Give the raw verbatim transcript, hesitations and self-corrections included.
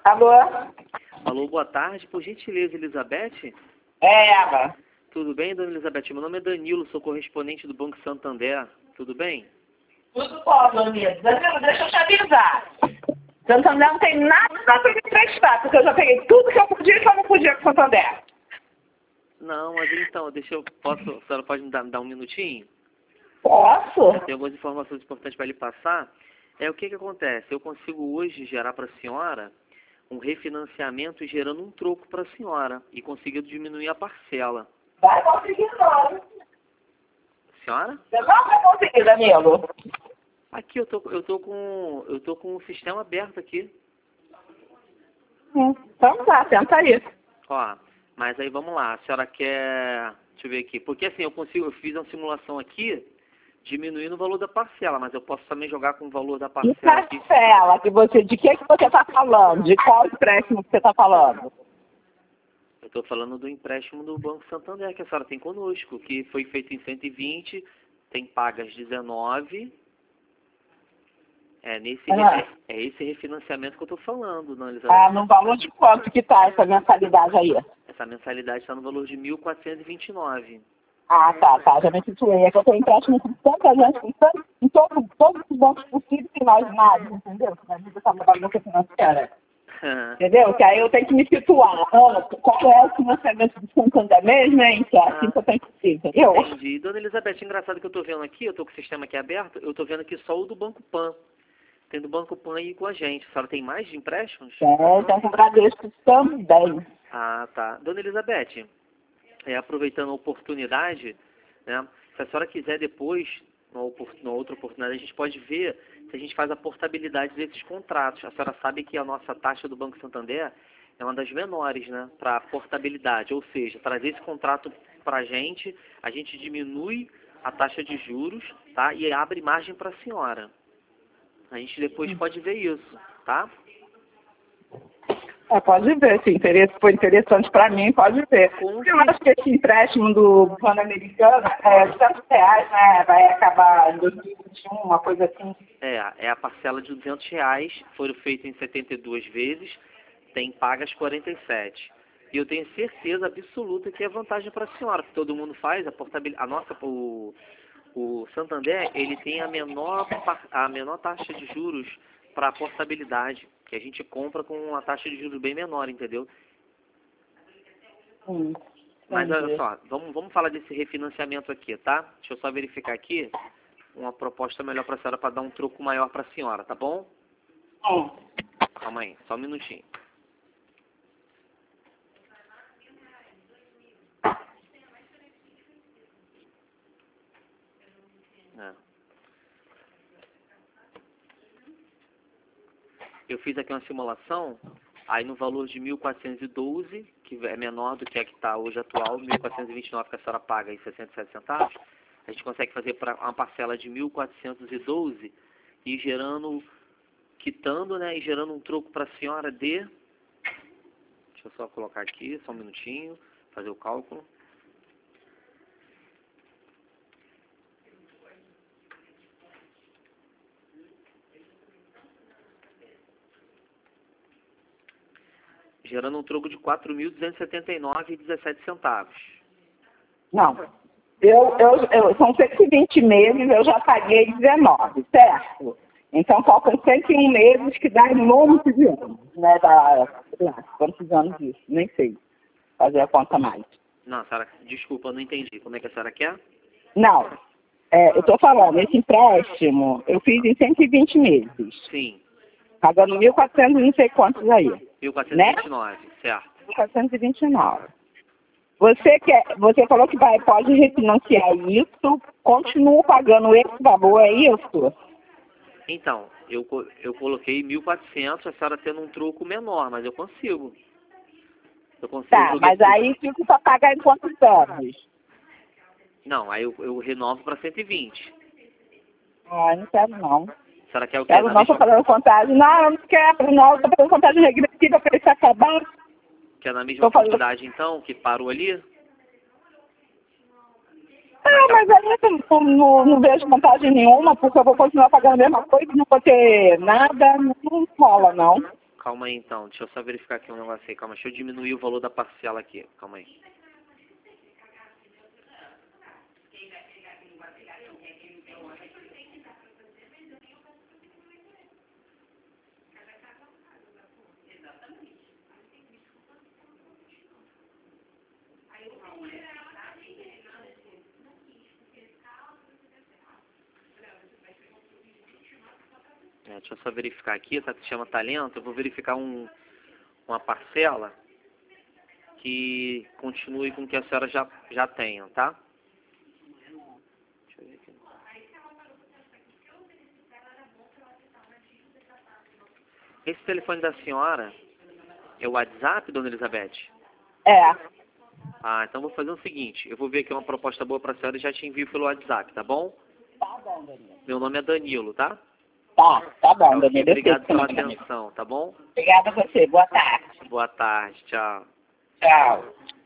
Alô? Alô, boa tarde. Por gentileza, Elizabeth? É ela. Tudo bem, dona Elizabeth? Meu nome é Danilo, sou correspondente do Banco Santander. Tudo bem? Tudo bom, Danilo. Danilo, deixa eu te avisar. Santander não tem nada pra me emprestar, porque eu já peguei tudo que eu podia e que eu não podia com Santander. Não, mas então, deixa eu... Posso, a senhora pode me dar, me dar um minutinho? Posso? Tem algumas informações importantes para lhe passar. É, o que que acontece? Eu consigo hoje gerar para a senhora um refinanciamento gerando um troco para a senhora e conseguindo diminuir a parcela. Vai conseguir não. Senhora? Você não vai conseguir, Danilo. Aqui eu tô, eu tô com, eu tô com o sistema aberto aqui. Hum, então tá, tenta aí. Ó, mas aí vamos lá. A senhora quer, deixa eu ver aqui, porque assim eu consigo, eu fiz uma simulação aqui diminuindo o valor da parcela, mas eu posso também jogar com o valor da Que parcela aqui. parcela que você, de que que você está falando? De qual empréstimo que você está falando? Eu estou falando do empréstimo do Banco Santander que a senhora tem conosco, que foi feito em cento e vinte, tem pagas dezenove. É, nesse, Ah. é, é esse refinanciamento que eu estou falando, não, Elizabeth? Ah, no valor de quanto que tá essa mensalidade aí? Essa mensalidade está no valor de mil quatrocentos e vinte e nove. Ah, tá, tá, já me situei. É que eu tenho empréstimo com tanta gente, com tanto, em todo, todos os bancos possíveis e imagináveis, entendeu? Minha vida está mudando no financeira. Entendeu? Que aí eu tenho que me situar. Ah, qual é o financiamento do Santander mesmo, hein? Que é assim que eu tenho que ser, entendeu? Entendi. Dona Elizabeth, engraçado que eu estou vendo aqui, eu estou com o sistema aqui aberto, eu estou vendo aqui só o do Banco Pan. Tem do Banco Pan aí com a gente. A senhora tem mais de empréstimos? É, então com o Bradesco também. Ah, tá. Dona Elizabeth, é, aproveitando a oportunidade, né, se a senhora quiser depois, numa, opor- numa outra oportunidade, a gente pode ver se a gente faz a portabilidade desses contratos. A senhora sabe que a nossa taxa do Banco Santander é uma das menores, né, para portabilidade, ou seja, trazer esse contrato para a gente, a gente diminui a taxa de juros, tá, e abre margem para a senhora. A gente depois pode ver isso, tá? É, pode ver, se o interesse for interessante para mim, pode ver. Porque eu acho que esse empréstimo do Pan-Americano é de tantos reais, né? Vai acabar em dois mil e vinte e um, uma coisa assim. É, é a parcela de duzentos reais, foram feitas em setenta e duas vezes, tem pagas quarenta e sete. E eu tenho certeza absoluta que é vantagem para a senhora, que todo mundo faz, a portabilidade, a nossa, o, o Santander, ele tem a menor, par- a menor taxa de juros para a portabilidade, que a gente compra com uma taxa de juros bem menor, entendeu? Hum, Mas olha entendi. só, vamos, vamos falar desse refinanciamento aqui, tá? Deixa eu só verificar aqui uma proposta melhor para a senhora, para dar um troco maior para a senhora, tá bom? Hum. Calma aí, só um minutinho. É. Eu fiz aqui uma simulação, aí no valor de mil quatrocentos e doze, que é menor do que a que está hoje atual, mil quatrocentos e vinte e nove que a senhora paga aí sessenta e sete centavos, a gente consegue fazer para uma parcela de mil quatrocentos e doze e gerando, quitando, né, e gerando um troco para a senhora de... Deixa eu só colocar aqui, só um minutinho, fazer o cálculo. Gerando um troco de quatro mil duzentos e setenta e nove reais e dezessete centavos. Não. Eu, eu, eu, são cento e vinte meses, eu já paguei dezenove, certo? Então faltam cento e um meses que dá em onze de anos, né? Da, sei lá, quantos anos isso? Nem sei. Fazer a conta mais. Não, senhora, desculpa, eu não entendi. Como é que a senhora quer? Não. É, eu estou falando, esse empréstimo eu fiz em cento e vinte meses, Sim, pagando mil e quatrocentos não sei quantos aí, mil quatrocentos e vinte e nove, certo. mil quatrocentos e vinte e nove. Você, quer, você falou que vai, pode refinanciar isso, continua pagando esse valor, é isso? Então, eu, co- eu coloquei mil e quatrocentos, a senhora tendo um troco menor, mas eu consigo. Eu consigo. eu Tá, joguei- mas aí fica para pagar em quantos anos? Não, aí eu, eu renovo para cento e vinte. Ah, não quero não. A senhora quer o quê? Quero Na não, estou mesma, fazendo contagem. Não, eu não quero não, estou fazendo contagem regressiva para isso acabar. quer na mesma Tô fazendo... quantidade, então, que parou ali? Ah, mas aí eu não, não, não vejo vantagem nenhuma, porque eu vou continuar pagando a mesma coisa, não vou ter nada, não, não rola não. calma aí então. Deixa eu só verificar aqui um negócio aí. Calma, deixa eu diminuir o valor da parcela aqui. Calma aí. É, deixa eu só verificar aqui, tá? Que chama talento. Eu vou verificar um, uma parcela que continue com o que a senhora já, já tenha, tá? Deixa eu ver aqui. Esse telefone da senhora é o WhatsApp, dona Elizabeth? É. Ah, então vou fazer o seguinte. Eu vou ver aqui uma proposta boa pra senhora e já te envio pelo WhatsApp, tá bom? Tá bom, Danilo. Meu nome é Danilo, tá? Tá, tá bom, Então, Danilo. obrigado pela atenção, tá bom? Obrigada a você. Boa tarde. Boa tarde, tchau. Tchau.